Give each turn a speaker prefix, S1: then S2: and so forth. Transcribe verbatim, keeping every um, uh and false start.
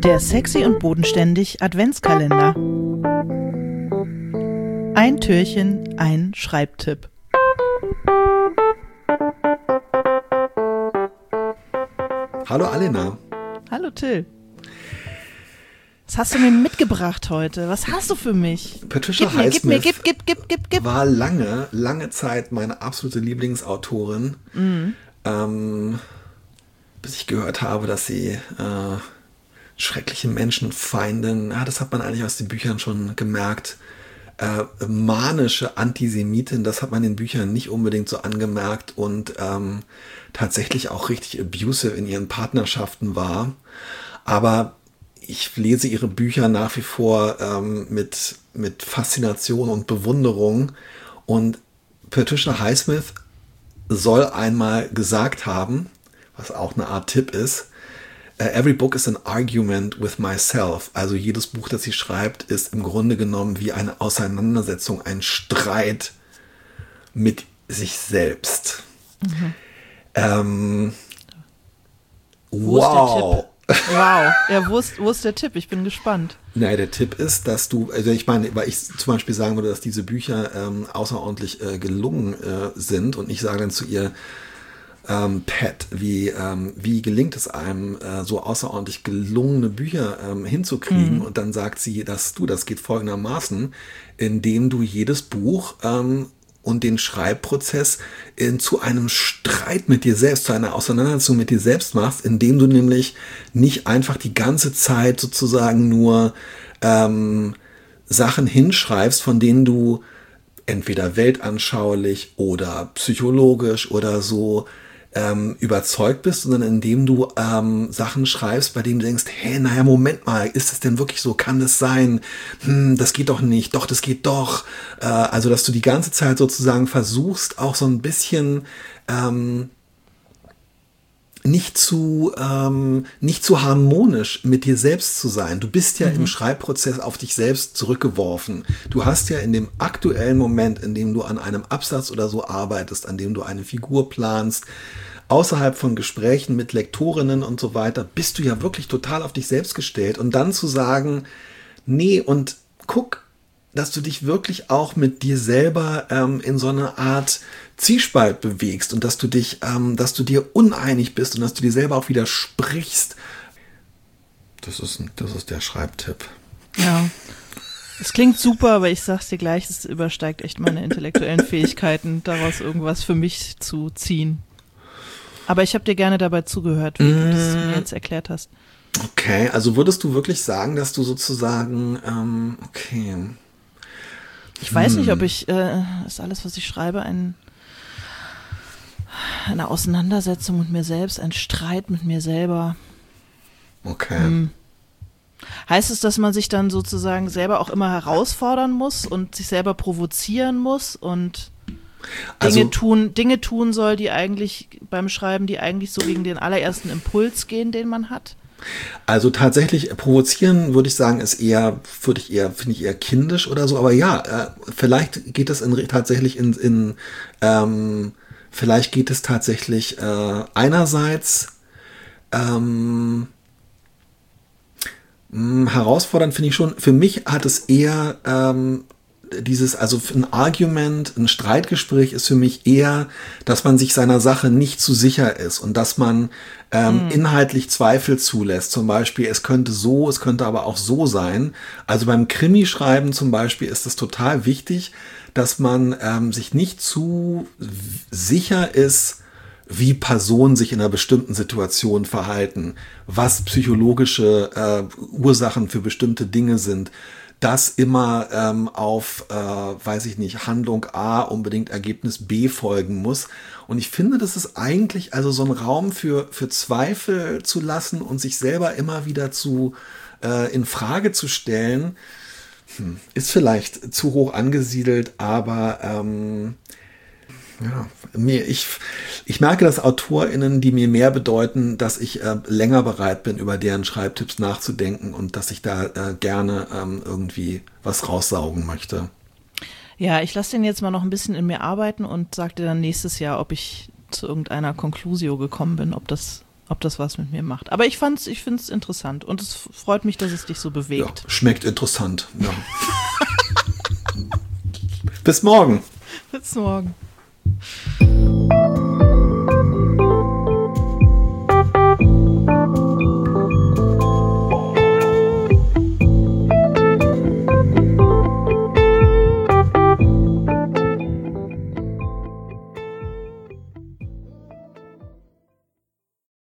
S1: Der Sexy und Bodenständig Adventskalender. Ein Türchen, ein Schreibtipp.
S2: Hallo Alena.
S1: Hallo Till. Was hast du mir mitgebracht heute? Was hast du für mich?
S2: Patricia
S1: Highsmith gib mir, gib, gib, gib, gib, gib.
S2: war lange, lange Zeit meine absolute Lieblingsautorin,
S1: Mhm.
S2: ähm, bis ich gehört habe, dass sie äh, schreckliche Menschenfeindin, ja, das hat man eigentlich aus den Büchern schon gemerkt, äh, manische Antisemitin, das hat man in den Büchern nicht unbedingt so angemerkt und ähm, tatsächlich auch richtig abusive in ihren Partnerschaften war. Aber ich lese ihre Bücher nach wie vor ähm, mit, mit Faszination und Bewunderung. Und Patricia Highsmith soll einmal gesagt haben, was auch eine Art Tipp ist, every book is an argument with myself. Also jedes Buch, das sie schreibt, ist im Grunde genommen wie eine Auseinandersetzung, ein Streit mit sich selbst.
S1: Mhm.
S2: Ähm,
S1: Wo ist der
S2: wow.
S1: Tipp? Wow, ja, wo ist, wo ist der Tipp? Ich bin gespannt.
S2: Nein, der Tipp ist, dass du, also ich meine, weil ich zum Beispiel sagen würde, dass diese Bücher ähm, außerordentlich äh, gelungen äh, sind und ich sage dann zu ihr, ähm, Pat, wie, ähm, wie gelingt es einem, äh, so außerordentlich gelungene Bücher ähm, hinzukriegen?
S1: Mhm.
S2: Und dann sagt sie, dass du, das geht folgendermaßen, indem du jedes Buch ähm, und den Schreibprozess in, zu einem Streit mit dir selbst, zu einer Auseinandersetzung mit dir selbst machst, indem du nämlich nicht einfach die ganze Zeit sozusagen nur ähm, Sachen hinschreibst, von denen du entweder weltanschaulich oder psychologisch oder so ähm, überzeugt bist, sondern indem du ähm, Sachen schreibst, bei denen du denkst, hey, naja, Moment mal, ist es denn wirklich so? Kann das sein? Hm, das geht doch nicht. Doch, das geht doch. Äh, also, dass du die ganze Zeit sozusagen versuchst, auch so ein bisschen ähm, nicht zu ähm, nicht zu harmonisch mit dir selbst zu sein. Du bist ja mhm. im Schreibprozess auf dich selbst zurückgeworfen. Du hast ja in dem aktuellen Moment, in dem du an einem Absatz oder so arbeitest, an dem du eine Figur planst, außerhalb von Gesprächen mit Lektorinnen und so weiter, bist du ja wirklich total auf dich selbst gestellt. Und dann zu sagen, nee, und guck, dass du dich wirklich auch mit dir selber ähm, in so eine Art Zwiespalt bewegst und dass du dich, ähm, dass du dir uneinig bist und dass du dir selber auch widersprichst. Das ist, das ist der Schreibtipp.
S1: Ja, es klingt super, aber ich sag's dir gleich, es übersteigt echt meine intellektuellen Fähigkeiten, daraus irgendwas für mich zu ziehen. Aber ich habe dir gerne dabei zugehört, wie mm. du das mir jetzt erklärt hast.
S2: Okay, also würdest du wirklich sagen, dass du sozusagen, ähm, okay...
S1: Ich weiß hm. nicht, ob ich, äh, ist alles, was ich schreibe, ein, eine Auseinandersetzung mit mir selbst, ein Streit mit mir selber.
S2: Okay.
S1: Hm. Heißt es, dass man sich dann sozusagen selber auch immer herausfordern muss und sich selber provozieren muss und Dinge
S2: also,
S1: tun, Dinge tun soll, die eigentlich beim Schreiben, die eigentlich so gegen den allerersten Impuls gehen, den man hat?
S2: Also tatsächlich provozieren würde ich sagen, ist eher, würde ich eher, finde ich eher kindisch oder so. Aber ja, äh, vielleicht geht es in, tatsächlich in, in ähm, vielleicht geht es tatsächlich äh, einerseits ähm, mh, herausfordernd finde ich schon. Für mich hat es eher ähm, dieses, also ein Argument, ein Streitgespräch ist für mich eher, dass man sich seiner Sache nicht zu sicher ist und dass man ähm, mhm. inhaltlich Zweifel zulässt. Zum Beispiel, es könnte so, es könnte aber auch so sein. Also beim Krimischreiben zum Beispiel ist es total wichtig, dass man ähm, sich nicht zu sicher ist, wie Personen sich in einer bestimmten Situation verhalten, was psychologische äh, Ursachen für bestimmte Dinge sind, dass immer ähm, auf, äh, weiß ich nicht, Handlung A unbedingt Ergebnis B folgen muss. Und ich finde, das ist eigentlich also so ein Raum für, für Zweifel zu lassen und sich selber immer wieder zu äh, in Frage zu stellen, hm, ist vielleicht zu hoch angesiedelt, aber ähm, ja, mir, ich, ich merke, dass AutorInnen, die mir mehr bedeuten, dass ich äh, länger bereit bin, über deren Schreibtipps nachzudenken und dass ich da äh, gerne ähm, irgendwie was raussaugen möchte.
S1: Ja, ich lasse den jetzt mal noch ein bisschen in mir arbeiten und sage dir dann nächstes Jahr, ob ich zu irgendeiner Conclusio gekommen bin, ob das ob das was mit mir macht. Aber ich fand's, ich find's interessant und es freut mich, dass es dich so bewegt.
S2: Ja, schmeckt interessant. Ja. Bis morgen.
S1: Bis morgen.